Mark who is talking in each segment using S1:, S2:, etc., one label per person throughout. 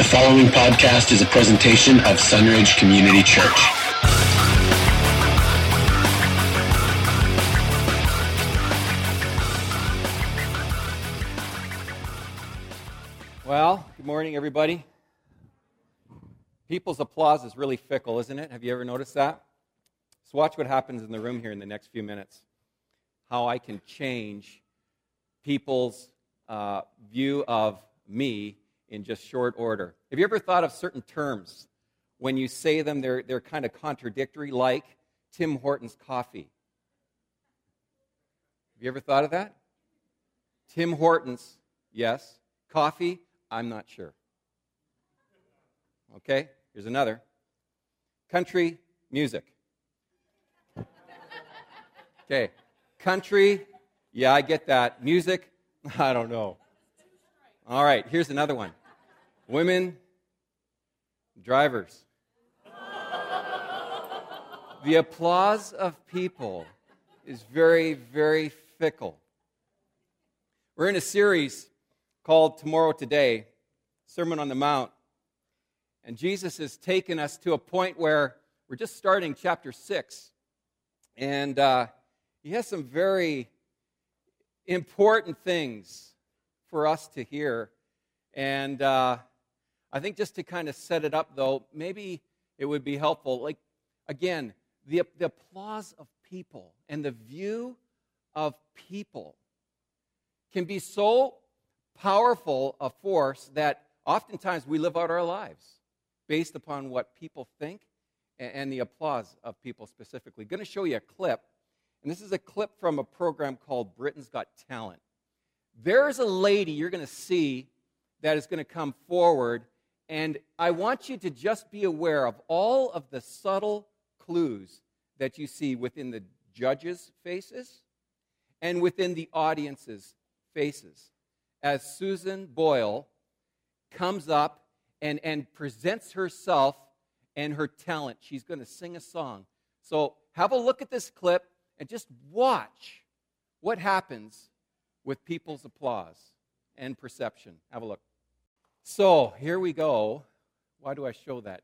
S1: following podcast is a presentation of Sunridge Community Church.
S2: Well, good morning, everybody. People's applause is really fickle, isn't it? Have you ever noticed that? So watch what happens in the room here in the next few minutes. How I can change people's view of me in just short order. Have you ever thought of certain terms? When you say them, they're kind of contradictory, like Tim Hortons coffee. Have you ever thought of that? Tim Hortons, yes. Coffee, I'm not sure. Okay, here's another. Country music. Okay, country, yeah, I get that. Music, I don't know. All right, here's another one. Women, drivers. The applause of people is very, very fickle. We're in a series called Tomorrow Today, Sermon on the Mount. And Jesus has taken us to a point where we're just starting chapter 6. And he has some very important things for us to hear. And I think just to kind of set it up, though, maybe it would be helpful. Like, again, the applause of people and the view of people can be so powerful a force that oftentimes we live out our lives based upon what people think and the applause of people specifically. I'm going to show you a clip, and this is a clip from a program called Britain's Got Talent. There's a lady you're going to see that is going to come forward, and I want you to just be aware of all of the subtle clues that you see within the judges' faces and within the audience's faces as Susan Boyle comes up and presents herself and her talent. She's going to sing a song. So have a look at this clip and just watch what happens with people's applause and perception. Have a look. So here we go. Why do I show that?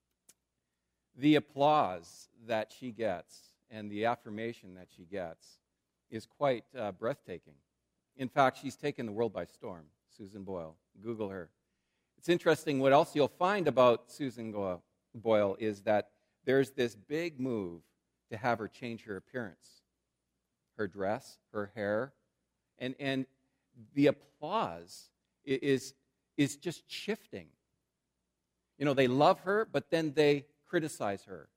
S2: The applause that she gets and the affirmation that she gets is quite breathtaking. In fact, she's taken the world by storm, Susan Boyle. Google her. It's interesting what else you'll find about Susan Boyle is that there's this big move to have her change her appearance, her dress, her hair, and the applause is just shifting. You know, they love her, but then they criticize her.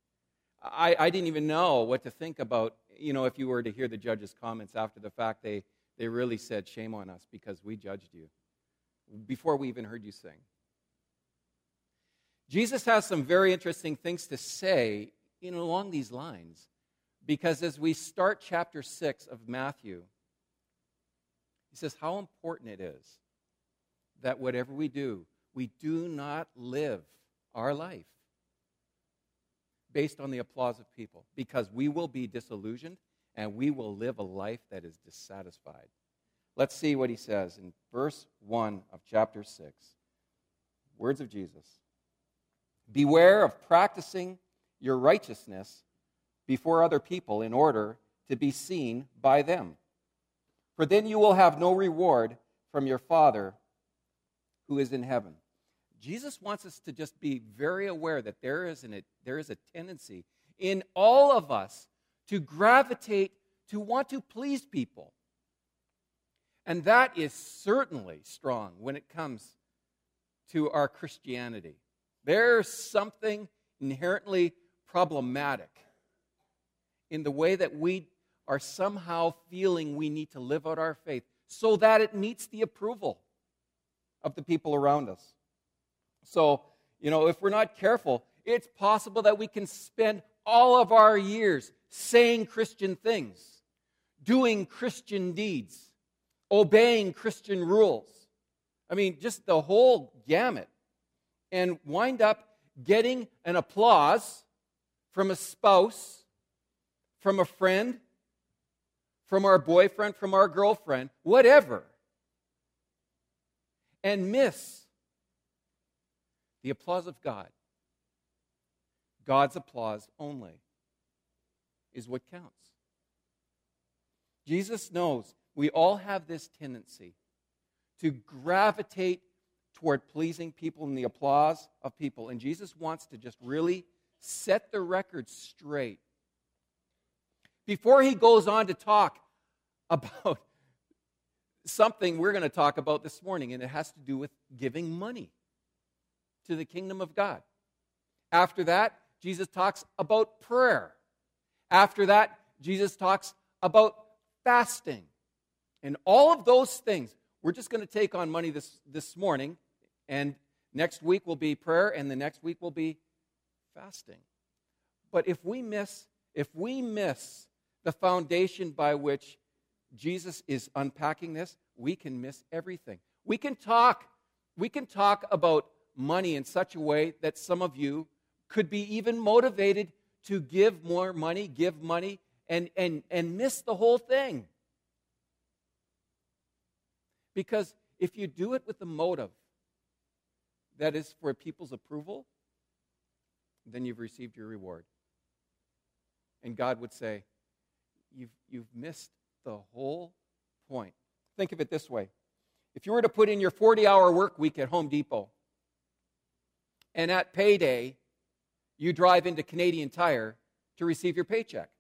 S2: I didn't even know what to think about, you know, if you were to hear the judges' comments after the fact, they really said, shame on us because we judged you before we even heard you sing. Jesus has some very interesting things to say, you know, along these lines, because as we start chapter 6 of Matthew, he says how important it is that whatever we do not live our life based on the applause of people, because we will be disillusioned and we will live a life that is dissatisfied. Let's see what he says in verse 1 of chapter 6. Words of Jesus. Beware of practicing your righteousness before other people in order to be seen by them. For then you will have no reward from your Father who is in heaven. Jesus wants us to just be very aware that there is a tendency in all of us to gravitate to want to please people. And that is certainly strong when it comes to our Christianity. There's something inherently problematic in the way that we are somehow feeling we need to live out our faith so that it meets the approval of the people around us. So, you know, if we're not careful, it's possible that we can spend all of our years saying Christian things, doing Christian deeds, obeying Christian rules. I mean, just the whole gamut. And wind up getting an applause from a spouse, from a friend, from our boyfriend, from our girlfriend, whatever. And miss The applause of God, God's applause only, is what counts. Jesus knows we all have this tendency to gravitate toward pleasing people and the applause of people. And Jesus wants to just really set the record straight. Before he goes on to talk about something we're going to talk about this morning, and it has to do with giving money to the kingdom of God. After that, Jesus talks about prayer. After that, Jesus talks about fasting. And all of those things, we're just going to take on money this morning, and next week will be prayer, and the next week will be fasting. But if we miss the foundation by which Jesus is unpacking this, we can miss everything. We can talk about money in such a way that some of you could be even motivated to give more money, give money, and miss the whole thing. Because if you do it with a motive that is for people's approval, then you've received your reward. And God would say, you've missed the whole point. Think of it this way. If you were to put in your 40-hour work week at Home Depot, and at payday, you drive into Canadian Tire to receive your paycheck.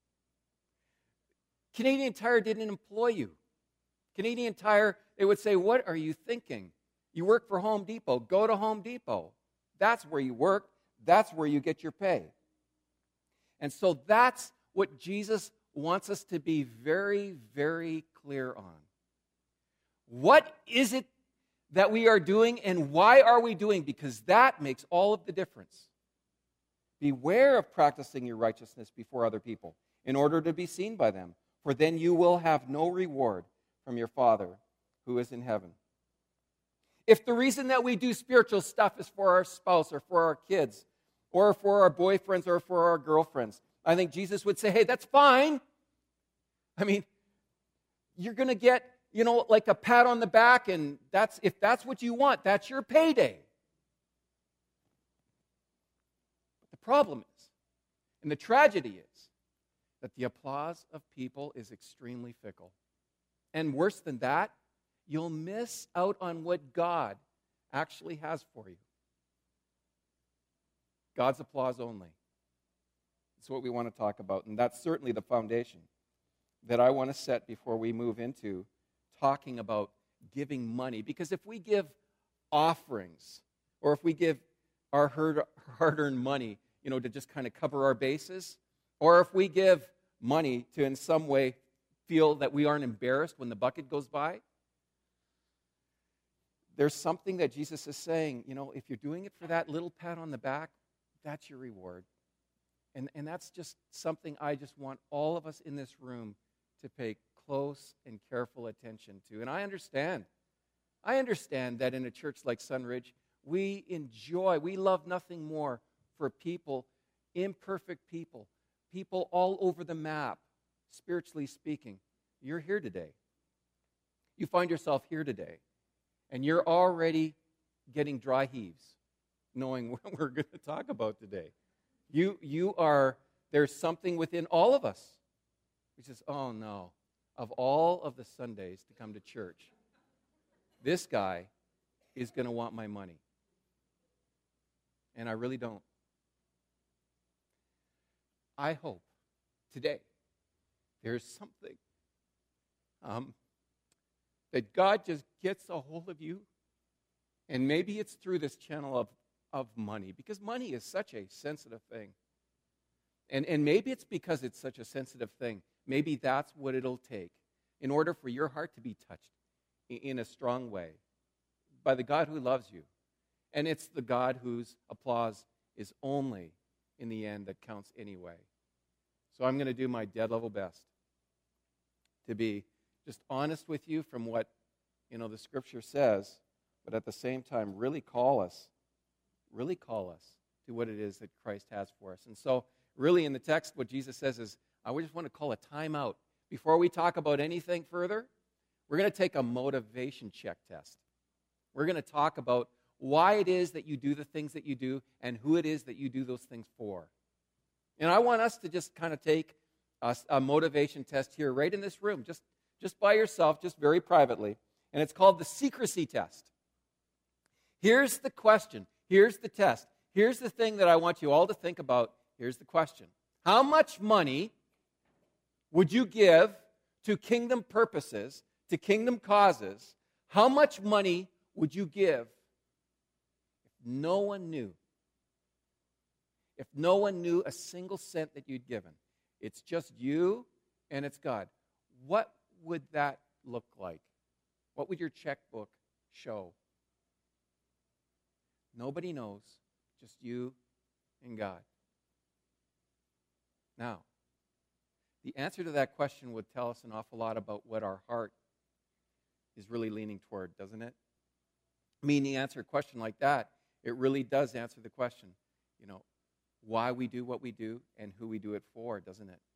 S2: Canadian Tire didn't employ you. Canadian Tire, they would say, what are you thinking? You work for Home Depot. Go to Home Depot. That's where you work. That's where you get your pay. And so that's what Jesus wants us to be very, very clear on. What is it that we are doing, and why are we doing? Because that makes all of the difference. Beware of practicing your righteousness before other people in order to be seen by them, for then you will have no reward from your Father who is in heaven. If the reason that we do spiritual stuff is for our spouse or for our kids or for our boyfriends or for our girlfriends, I think Jesus would say, hey, that's fine. I mean, you're going to get, like a pat on the back, and if that's what you want, that's your payday. But the problem is, and the tragedy is, that the applause of people is extremely fickle. And worse than that, you'll miss out on what God actually has for you. God's applause only. That's what we want to talk about, and that's certainly the foundation that I want to set before we move into talking about giving money. Because if we give offerings, or if we give our hard-earned money, to just kind of cover our bases, or if we give money to in some way feel that we aren't embarrassed when the bucket goes by, there's something that Jesus is saying, if you're doing it for that little pat on the back, that's your reward. And that's just something I just want all of us in this room to pay close and careful attention to. And I understand that in a church like Sunridge, we love nothing more for people, imperfect people all over the map, spiritually speaking. You're here today. You find yourself here today, and you're already getting dry heaves, knowing what we're going to talk about today. There's something within all of us which says, oh no, of all of the Sundays to come to church, this guy is going to want my money. And I really don't. I hope today there's something that God just gets a hold of you, and maybe it's through this channel of money, because money is such a sensitive thing. And maybe it's because it's such a sensitive thing. Maybe that's what it'll take in order for your heart to be touched in a strong way by the God who loves you. And it's the God whose applause is only, in the end, that counts anyway. So I'm going to do my dead level best to be just honest with you from what, the Scripture says, but at the same time really call us to what it is that Christ has for us. And so really in the text, what Jesus says is, I just want to call a time out. Before we talk about anything further, we're going to take a motivation check test. We're going to talk about why it is that you do the things that you do and who it is that you do those things for. And I want us to just kind of take a motivation test here right in this room, just by yourself, just very privately. And it's called the secrecy test. Here's the question. Here's the test. Here's the thing that I want you all to think about. Here's the question. How much money would you give to kingdom purposes, to kingdom causes? How much money would you give if no one knew? If no one knew a single cent that you'd given? It's just you and it's God. What would that look like? What would your checkbook show? Nobody knows, just you and God. Now, the answer to that question would tell us an awful lot about what our heart is really leaning toward, doesn't it? I mean, the answer to a question like that, it really does answer the question, why we do what we do and who we do it for, doesn't it?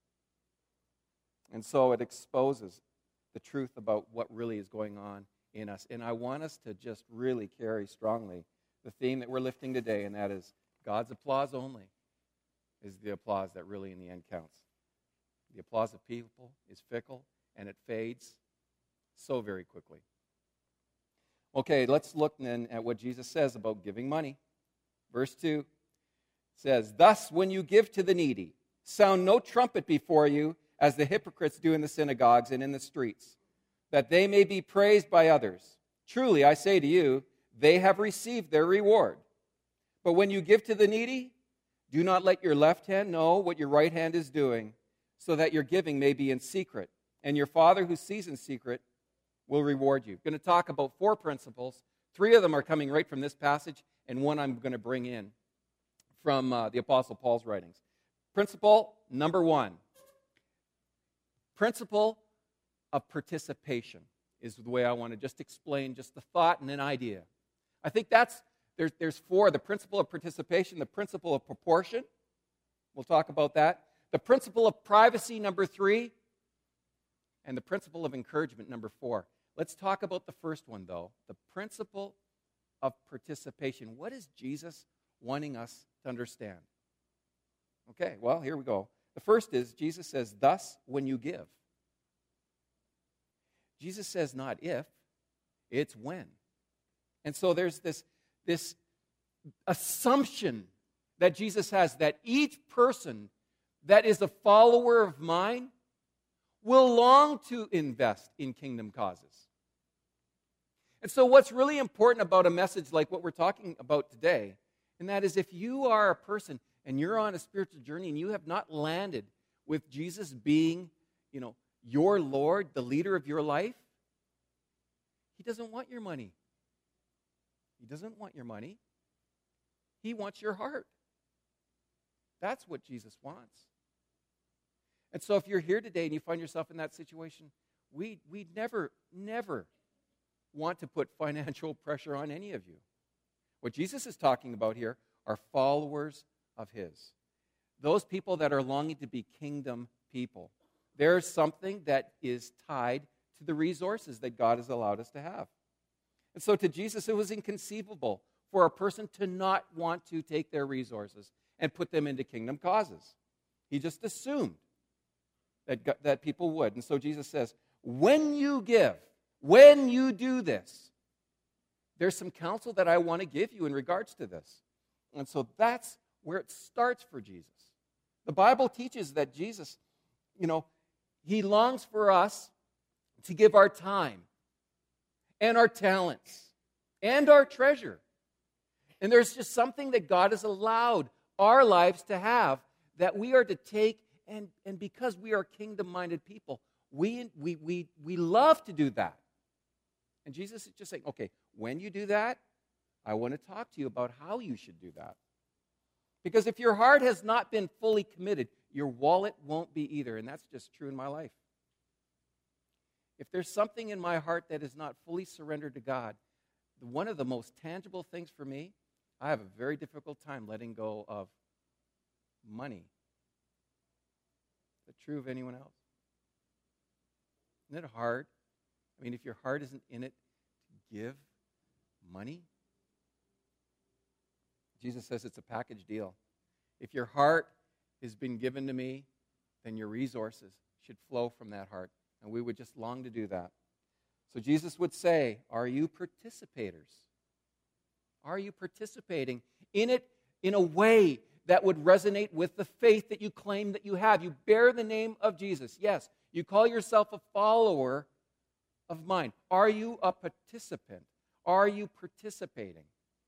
S2: And so it exposes the truth about what really is going on in us. And I want us to just really carry strongly the theme that we're lifting today, and that is God's applause only is the applause that really in the end counts. The applause of people is fickle, and it fades so very quickly. Okay, let's look then at what Jesus says about giving money. Verse 2 says, "Thus when you give to the needy, sound no trumpet before you, as the hypocrites do in the synagogues and in the streets, that they may be praised by others. Truly, I say to you, they have received their reward. But when you give to the needy, do not let your left hand know what your right hand is doing, so that your giving may be in secret, and your Father who sees in secret will reward you." I'm going to talk about 4 principles. 3 of them are coming right from this passage, and 1 I'm going to bring in from the Apostle Paul's writings. Principle number 1. Principle of participation is the way I want to just explain just the thought and an idea. I think there's 4. The principle of participation, the principle of proportion. We'll talk about that. The principle of privacy, number 3. And the principle of encouragement, number 4. Let's talk about the first one, though. The principle of participation. What is Jesus wanting us to understand? Okay, well, here we go. The first is, Jesus says, "Thus when you give." Jesus says not if, it's when. And so there's this assumption that Jesus has that each person that is a follower of mine will long to invest in kingdom causes. And so what's really important about a message like what we're talking about today, and that is if you are a person and you're on a spiritual journey and you have not landed with Jesus being, your Lord, the leader of your life, He doesn't want your money. He doesn't want your money. He wants your heart. That's what Jesus wants. And so if you're here today and you find yourself in that situation, we never want to put financial pressure on any of you. What Jesus is talking about here are followers of His. Those people that are longing to be kingdom people. There's something that is tied to the resources that God has allowed us to have. And so to Jesus, it was inconceivable for a person to not want to take their resources and put them into kingdom causes. He just assumed that people would. And so Jesus says, when you give, when you do this, there's some counsel that I want to give you in regards to this. And so that's where it starts for Jesus. The Bible teaches that Jesus, He longs for us to give our time and our talents and our treasure. And there's just something that God has allowed our lives to have that we are to take, and because we are kingdom-minded people, we love to do that. And Jesus is just saying, okay, when you do that, I want to talk to you about how you should do that. Because if your heart has not been fully committed, your wallet won't be either, and that's just true in my life. If there's something in my heart that is not fully surrendered to God, one of the most tangible things for me, I have a very difficult time letting go of money. Is that true of anyone else? Isn't it hard? I mean, if your heart isn't in it to give money, Jesus says it's a package deal. If your heart has been given to me, then your resources should flow from that heart. And we would just long to do that. So Jesus would say, are you participators? Are you participating in it in a way that would resonate with the faith that you claim that you have? You bear the name of Jesus. Yes, you call yourself a follower of mine. Are you a participant? Are you participating?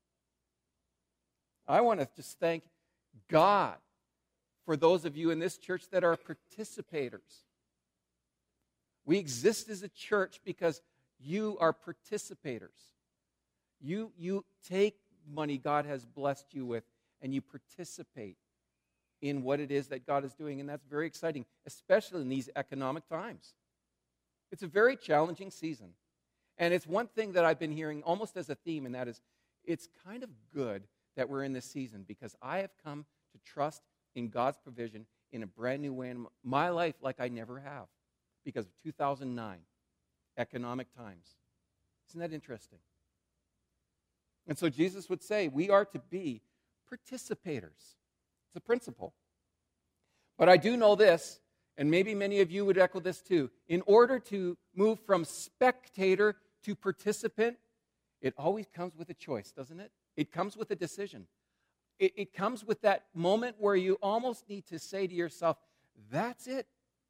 S2: I want to just thank God for those of you in this church that are participators. We exist as a church because you are participators. You take money God has blessed you with and you participate in what it is that God is doing, and that's very exciting, especially in these economic times. It's a very challenging season, and it's one thing that I've been hearing almost as a theme, and that is it's kind of good that we're in this season because I have come to trust in God's provision in a brand new way in my life like I never have because of 2009 economic times. Isn't that interesting? And so Jesus would say we are to be participators. It's a principle. But I do know this, and maybe many of you would echo this too. In order to move from spectator to participant, it always comes with a choice, doesn't it? It comes with a decision. It comes with that moment where you almost need to say to yourself, that's it.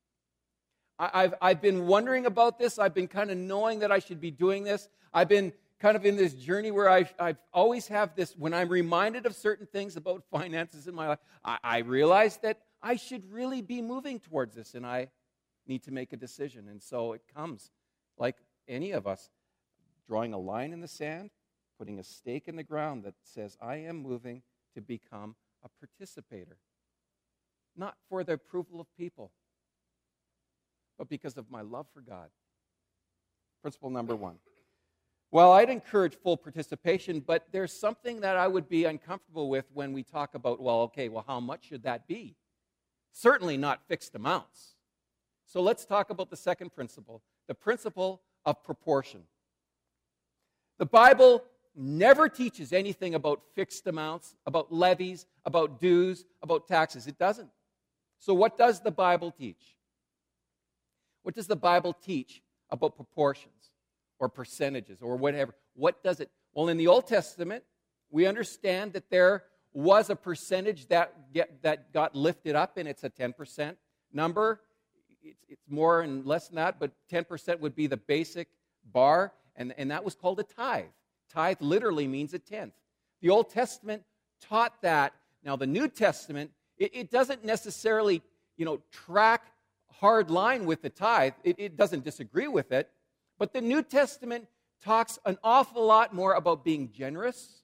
S2: I've been wondering about this. I've been kind of knowing that I should be doing this. I've been kind of in this journey where I've always have this, when I'm reminded of certain things about finances in my life, I realize that I should really be moving towards this, and I need to make a decision. And so it comes, like any of us, drawing a line in the sand, putting a stake in the ground that says, I am moving to become a participator. Not for the approval of people, but because of my love for God. Principle number 1. Well, I'd encourage full participation, but there's something that I would be uncomfortable with when we talk about, how much should that be? Certainly not fixed amounts. So let's talk about the second principle, the principle of proportion. The Bible never teaches anything about fixed amounts, about levies, about dues, about taxes. It doesn't. So what does the Bible teach? What does the Bible teach about proportions or percentages or whatever? What does it? Well, in the Old Testament, we understand that there was a percentage that got lifted up, and it's a 10% number. It's more and less than that, but 10% would be the basic bar, and that was called a tithe. Tithe literally means a tenth. The Old Testament taught that. Now, the New Testament, it doesn't necessarily, track hard line with the tithe. It doesn't disagree with it. But the New Testament talks an awful lot more about being generous,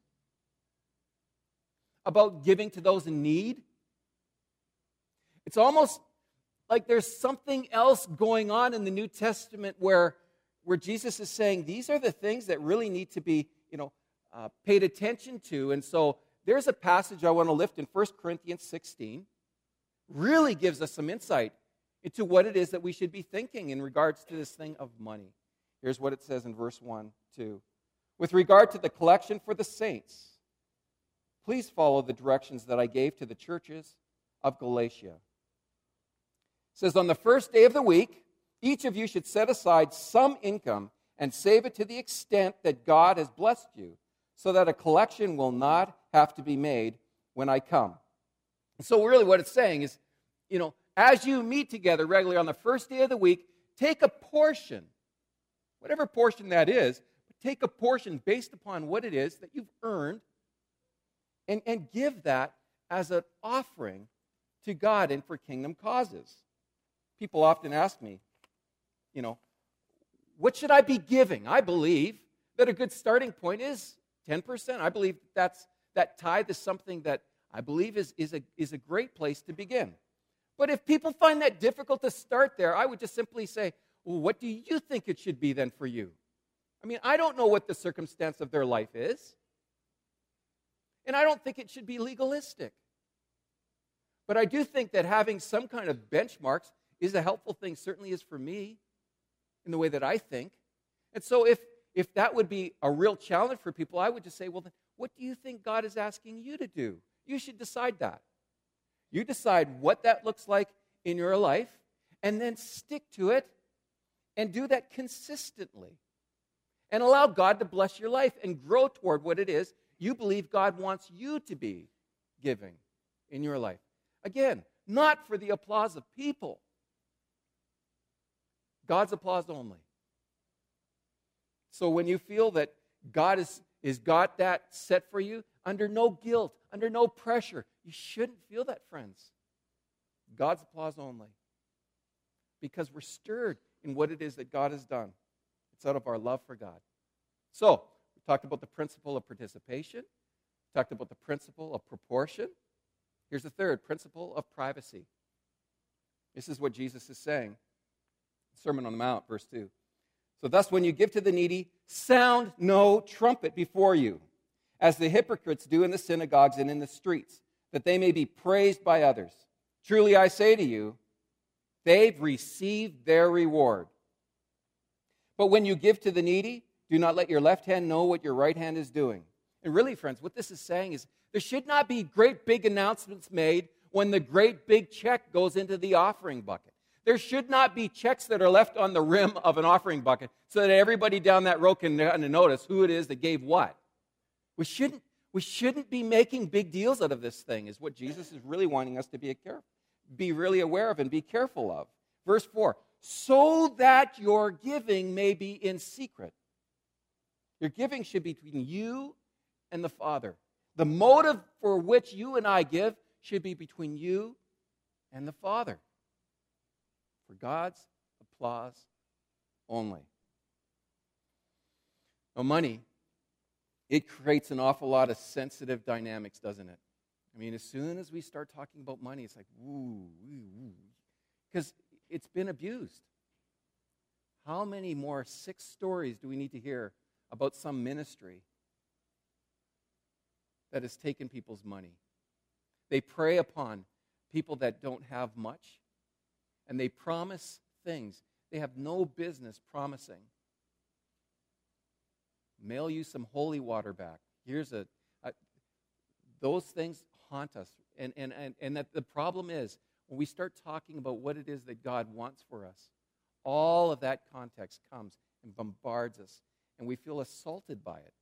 S2: about giving to those in need. It's almost like there's something else going on in the New Testament where Jesus is saying these are the things that really need to be paid attention to. And so there's a passage I want to lift in 1 Corinthians 16. Really gives us some insight into what it is that we should be thinking in regards to this thing of money. Here's what it says in verse 1, 2. With regard to the collection for the saints, please follow the directions that I gave to the churches of Galatia. It says, on the first day of the week, each of you should set aside some income and save it to the extent that God has blessed you, so that a collection will not have to be made when I come. So really what it's saying is, as you meet together regularly on the first day of the week, take a portion, whatever portion that is, but take a portion based upon what it is that you've earned and give that as an offering to God and for kingdom causes. People often ask me, what should I be giving? I believe that a good starting point is 10%. I believe that tithe is something that I believe is a great place to begin. But if people find that difficult to start there, I would just simply say, well, what do you think it should be then for you? I mean, I don't know what the circumstance of their life is. And I don't think it should be legalistic. But I do think that having some kind of benchmarks is a helpful thing, certainly is for me, in the way that I think. And so if that would be a real challenge for people, I would just say, well, then What do you think God is asking you to do? You should decide that. You decide what that looks like in your life, and then stick to it and do that consistently. And allow God to bless your life and grow toward what it is you believe God wants you to be giving in your life. Again, not for the applause of people. God's applause only. So when you feel that God is got that set for you, under no guilt, under no pressure, you shouldn't feel that, friends. God's applause only. Because we're stirred in what it is that God has done. It's out of our love for God. So, we talked about the principle of participation. We talked about the principle of proportion. Here's the third, principle of privacy. This is what Jesus is saying. Sermon on the Mount, verse 2. So thus, when you give to the needy, sound no trumpet before you, as the hypocrites do in the synagogues and in the streets, that they may be praised by others. Truly I say to you, they've received their reward. But when you give to the needy, do not let your left hand know what your right hand is doing. And really, friends, what this is saying is there should not be great big announcements made when the great big check goes into the offering bucket. There should not be checks that are left on the rim of an offering bucket so that everybody down that row can notice who it is that gave what. We shouldn't be making big deals out of this thing, is what Jesus is really wanting us to be really aware of and be careful of. Verse 4, so that your giving may be in secret. Your giving should be between you and the Father. The motive for which you and I give should be between you and the Father. For God's applause only. Now, money, it creates an awful lot of sensitive dynamics, doesn't it? I mean, as soon as we start talking about money, it's like, woo, because it's been abused. How many more sick stories do we need to hear about some ministry that has taken people's money? They prey upon people that don't have much, and they promise things they have no business promising. Mail you some holy water back. Here's those things haunt us. And that the problem is, when we start talking about what it is that God wants for us, all of that context comes and bombards us, and we feel assaulted by it.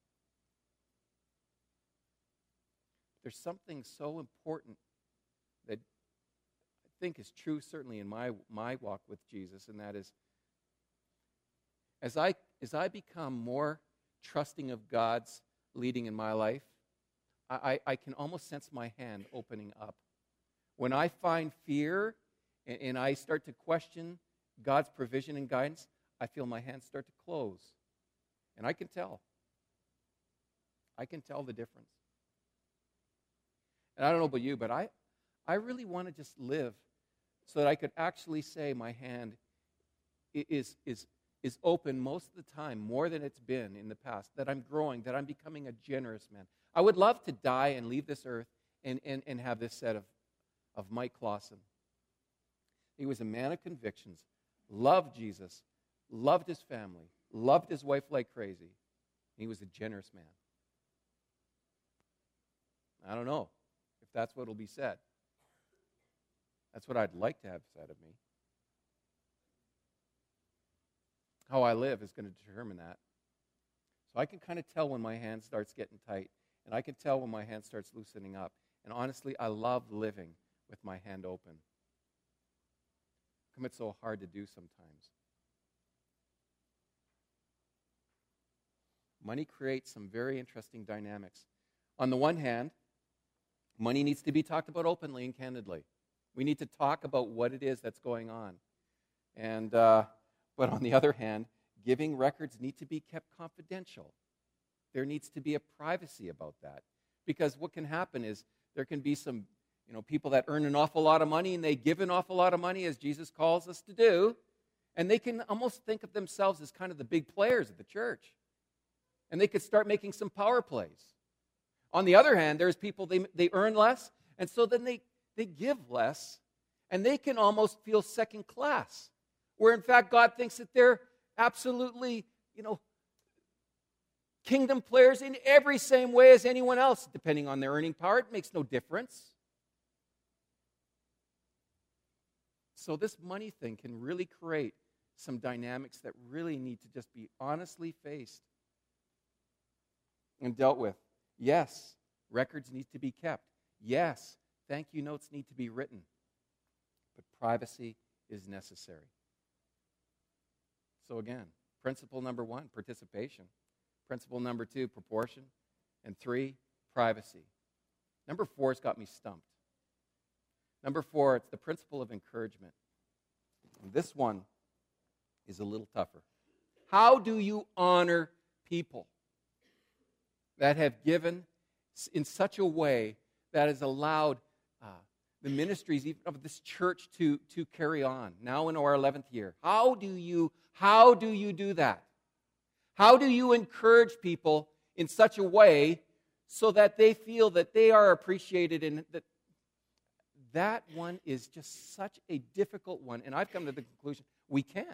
S2: There's something so important that I think is true certainly in my walk with Jesus, and that is, as I become more trusting of God's leading in my life, I can almost sense my hand opening up. When I find fear and I start to question God's provision and guidance, I feel my hands start to close. And I can tell. I can tell the difference. And I don't know about you, but I really want to just live so that I could actually say my hand is open most of the time, more than it's been in the past, that I'm growing, that I'm becoming a generous man. I would love to die and leave this earth and have this said of Mike Clausen. He was a man of convictions, loved Jesus, loved his family, loved his wife like crazy. He was a generous man. I don't know if that's what will be said. That's what I'd like to have said of me. How I live is going to determine that. So I can kind of tell when my hand starts getting tight, and I can tell when my hand starts loosening up. And honestly, I love living with my hand open. How come it's so hard to do sometimes? Money creates some very interesting dynamics. On the one hand, money needs to be talked about openly and candidly. We need to talk about what it is that's going on. And but on the other hand, giving records need to be kept confidential. There needs to be a privacy about that. Because what can happen is there can be some, people that earn an awful lot of money and they give an awful lot of money, as Jesus calls us to do, and they can almost think of themselves as kind of the big players of the church. And they could start making some power plays. On the other hand, there's people, they earn less, and so then they give less, and they can almost feel second class, where in fact God thinks that they're absolutely, kingdom players in every same way as anyone else, depending on their earning power. It makes no difference. So this money thing can really create some dynamics that really need to just be honestly faced and dealt with. Yes, records need to be kept. Yes, thank you notes need to be written. But privacy is necessary. So again, principle number 1, participation. Principle number 2, proportion. And 3, privacy. Number 4 has got me stumped. Number 4, it's the principle of encouragement. And this one is a little tougher. How do you honor people that have given in such a way that has allowed the ministries even of this church to carry on now in our 11th year? How do you do that? How do you encourage people in such a way so that they feel that they are appreciated, and that one is just such a difficult one, and I've come to the conclusion we can't.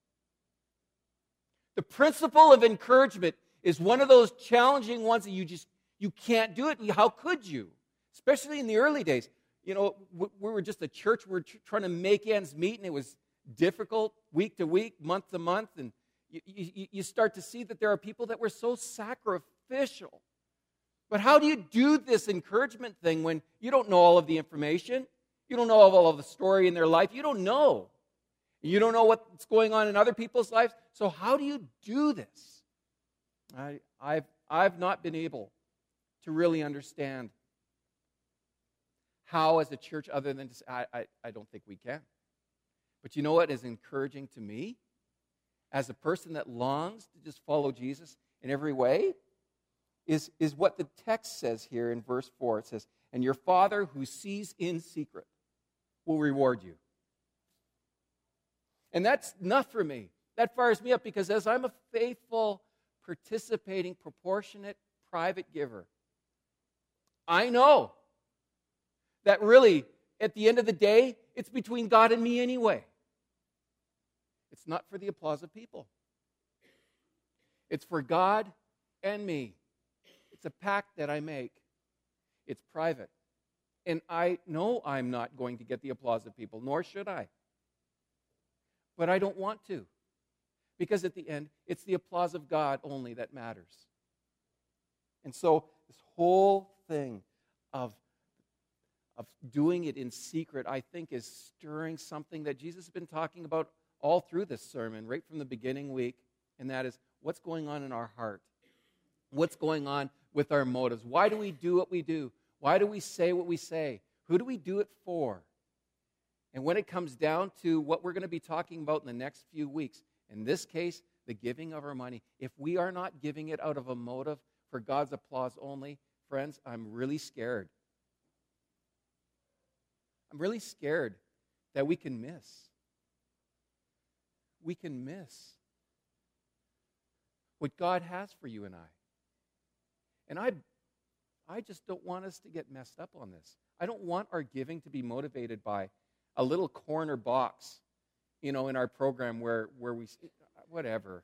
S2: The principle of encouragement is one of those challenging ones that you can't do it. How could you? Especially in the early days. You know, we were just a church. We were trying to make ends meet, and it was difficult week to week, month to month. And you start to see that there are people that were so sacrificial. But how do you do this encouragement thing when you don't know all of the information? You don't know all of the story in their life. You don't know. You don't know what's going on in other people's lives. So how do you do this? I've not been able to really understand how, as a church, other than to say, I don't think we can. But you know what is encouraging to me? As a person that longs to just follow Jesus in every way, is what the text says here in verse 4. It says, "And your Father who sees in secret will reward you." And that's enough for me. That fires me up, because as I'm a faithful, participating, proportionate, private giver, I know that really, at the end of the day, it's between God and me anyway. It's not for the applause of people. It's for God and me. It's a pact that I make. It's private. And I know I'm not going to get the applause of people, nor should I. But I don't want to. Because at the end, it's the applause of God only that matters. And so this whole thing of doing it in secret, I think, is stirring something that Jesus has been talking about all through this sermon, right from the beginning week, and that is what's going on in our heart. What's going on with our motives? Why do we do what we do? Why do we say what we say? Who do we do it for? And when it comes down to what we're going to be talking about in the next few weeks, in this case, the giving of our money, if we are not giving it out of a motive for God's applause only, friends, I'm really scared. I'm really scared that we can miss. We can miss what God has for you and I. And I just don't want us to get messed up on this. I don't want our giving to be motivated by a little corner box, in our program where we, whatever.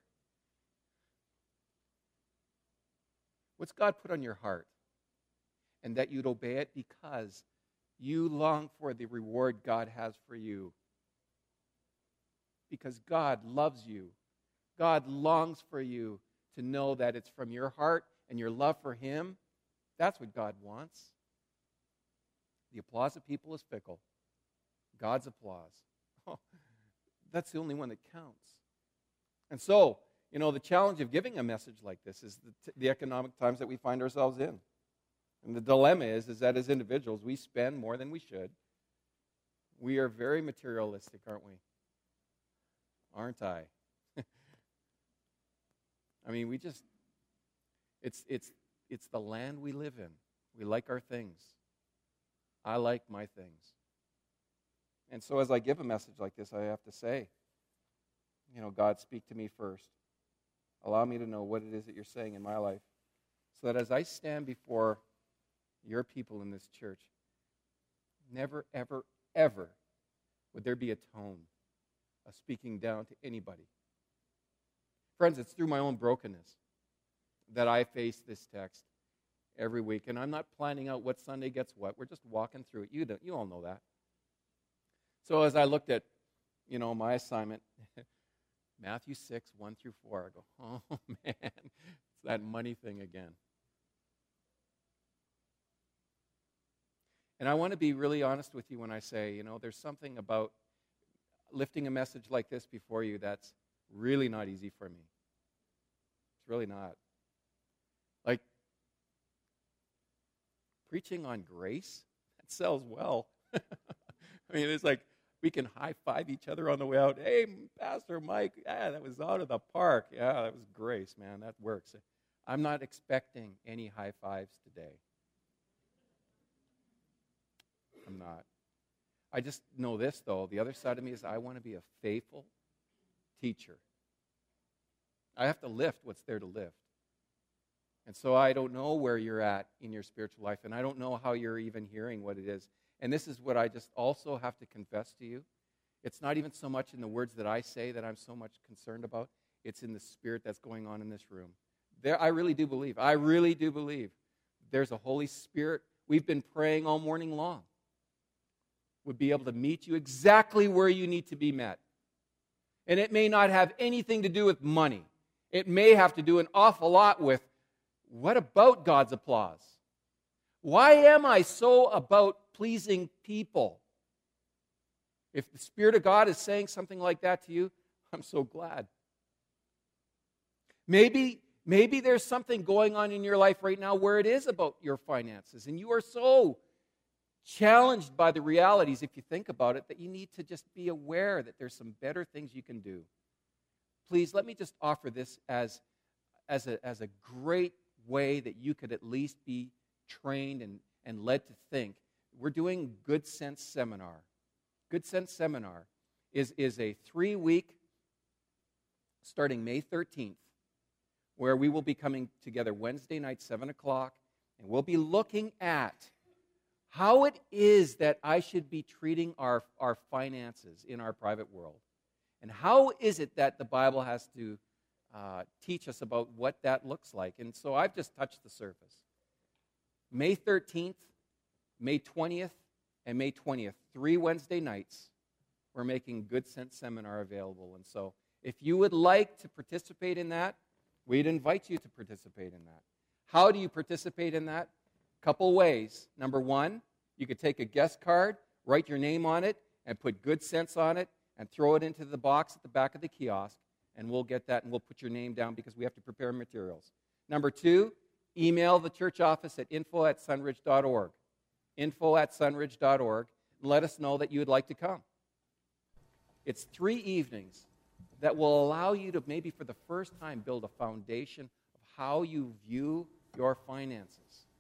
S2: What's God put on your heart? And that you'd obey it because you long for the reward God has for you. Because God loves you. God longs for you to know that it's from your heart and your love for Him. That's what God wants. The applause of people is fickle. God's applause, that's the only one that counts. And so, the challenge of giving a message like this is the economic times that we find ourselves in. And the dilemma is that as individuals, we spend more than we should. We are very materialistic, aren't we? Aren't I? I mean, it's the land we live in. We like our things. I like my things. And so as I give a message like this, I have to say, God, speak to me first. Allow me to know what it is that you're saying in my life, so that as I stand before your people in this church, never, ever, ever would there be a tone of speaking down to anybody. Friends, it's through my own brokenness. that I face this text every week, and I'm not planning out what Sunday gets what. We're just walking through it. You all know that. So as I looked at, my assignment, Matthew 6, 1 through 4, I go, oh, man, it's that money thing again. And I want to be really honest with you when I say, there's something about lifting a message like this before you that's really not easy for me. It's really not. Like, preaching on grace, that sells well. I mean, it's like we can high-five each other on the way out. Hey, Pastor Mike, that was out of the park. Yeah, that was grace, man. That works. I'm not expecting any high fives today. I'm not. I just know this, though. The other side of me is I want to be a faithful teacher. I have to lift what's there to lift. And so I don't know where you're at in your spiritual life, and I don't know how you're even hearing what it is. And this is what I just also have to confess to you. It's not even so much in the words that I say that I'm so much concerned about. It's in the spirit that's going on in this room. I really do believe there's a Holy Spirit. We've been praying all morning long. Would be able to meet you exactly where you need to be met. And it may not have anything to do with money. It may have to do an awful lot with, what about God's applause? Why am I so about pleasing people? If the Spirit of God is saying something like that to you, I'm so glad. Maybe there's something going on in your life right now where it is about your finances, and you are so challenged by the realities, if you think about it, that you need to just be aware that there's some better things you can do. Please, let me just offer this as a great way that you could at least be trained and led to think. We're doing Good Sense Seminar. Good Sense Seminar is a 3-week, starting May 13th, where we will be coming together Wednesday night, 7 o'clock, and we'll be looking at how it is that I should be treating our finances in our private world. And how is it that the Bible has to teach us about what that looks like? And so I've just touched the surface. May 13th, May 20th, and May 20th, 3 Wednesday nights, we're making Good Sense Seminar available. And so if you would like to participate in that, we'd invite you to participate in that. How do you participate in that? Couple ways. Number one, you could take a guest card, write your name on it, and put Good Sense on it, and throw it into the box at the back of the kiosk, and we'll get that, and we'll put your name down because we have to prepare materials. Number two, email the church office at info@sunridge.org. info@sunridge.org, and let us know that you would like to come. It's 3 evenings that will allow you to maybe for the first time build a foundation of how you view your finances.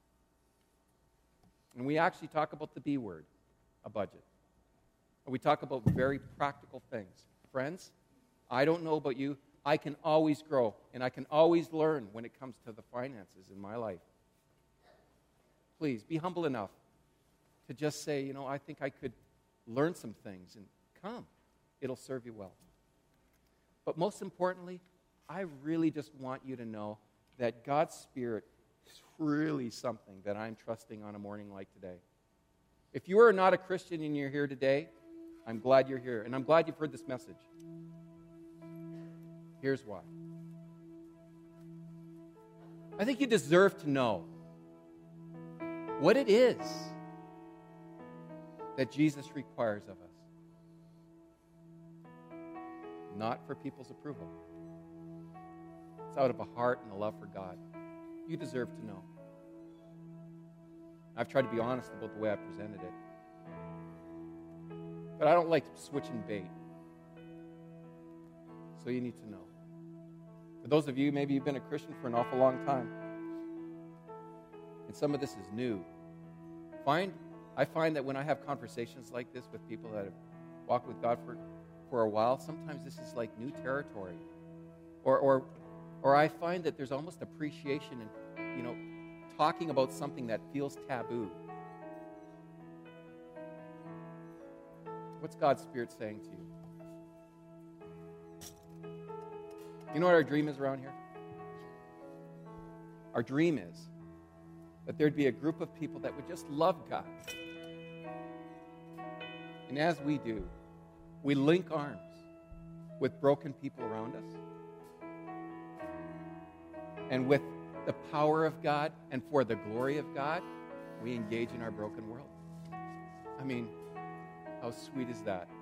S2: And we actually talk about the B word, a budget. And we talk about very practical things. Friends, I don't know about you. I can always grow, and I can always learn when it comes to the finances in my life. Please, be humble enough to just say, I think I could learn some things, and come. It'll serve you well. But most importantly, I really just want you to know that God's Spirit is really something that I'm trusting on a morning like today. If you are not a Christian and you're here today, I'm glad you're here, and I'm glad you've heard this message. Here's why. I think you deserve to know what it is that Jesus requires of us. Not for people's approval. It's out of a heart and a love for God. You deserve to know. I've tried to be honest about the way I presented it. But I don't like switching bait. So you need to know. For those of you, maybe you've been a Christian for an awful long time. And some of this is new. I find that when I have conversations like this with people that have walked with God for a while, sometimes this is like new territory. Or I find that there's almost appreciation in, talking about something that feels taboo. What's God's Spirit saying to you? You know what our dream is around here? our dream is that there'd be a group of people that would just love God. And as we do, we link arms with broken people around us. And with the power of God and for the glory of God, we engage in our broken world. I mean, how sweet is that?